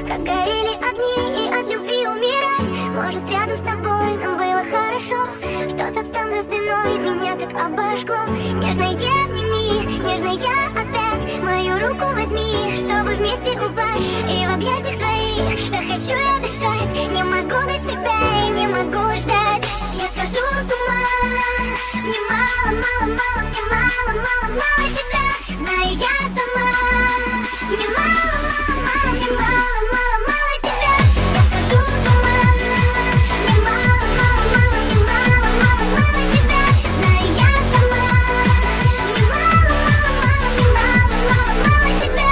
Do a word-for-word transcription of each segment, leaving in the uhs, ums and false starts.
как горели огни, и от любви умирать. Может, рядом с тобой нам было хорошо, что-то там за спиной меня так обожгло. Нежно я обними, нежно я опять мою руку возьми, чтобы вместе упасть. И в объятиях твоих так хочу я дышать. Не могу без тебя и не могу ждать. Я схожу с ума. Мне мало, мало, мало, мне мало, мало, мало тебя. Знаю я сама. Мне мало, мало, мало, мне мало, мало, мало тебя. Я схожу с ума. Мне мало, мало, мало, мне мало, мало, мало тебя. Знаю я сама. Мне мало, мало, мало, мне мало, мало, мало тебя.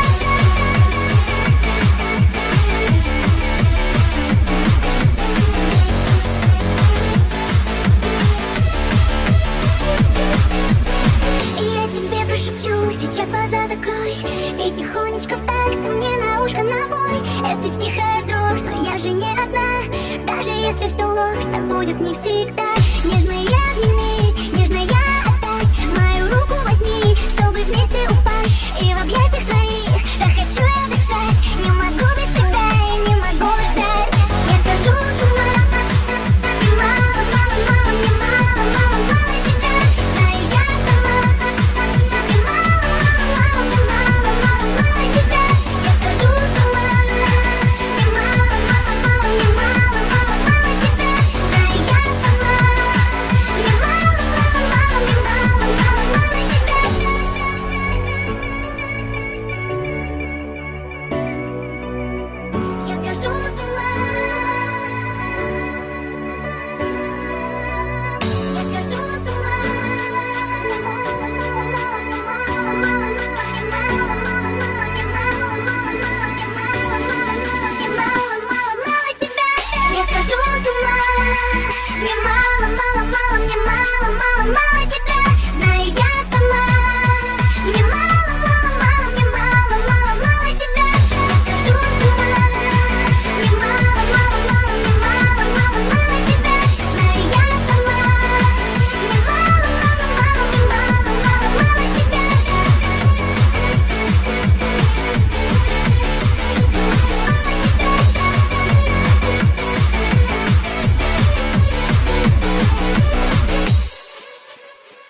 И я тебе прошепчу, сейчас глаза закрой, и тихонечко в такт ты мне на ушко набой. Это тихая дрожь, но я же не одна. Даже если все ложь, так будет не всегда.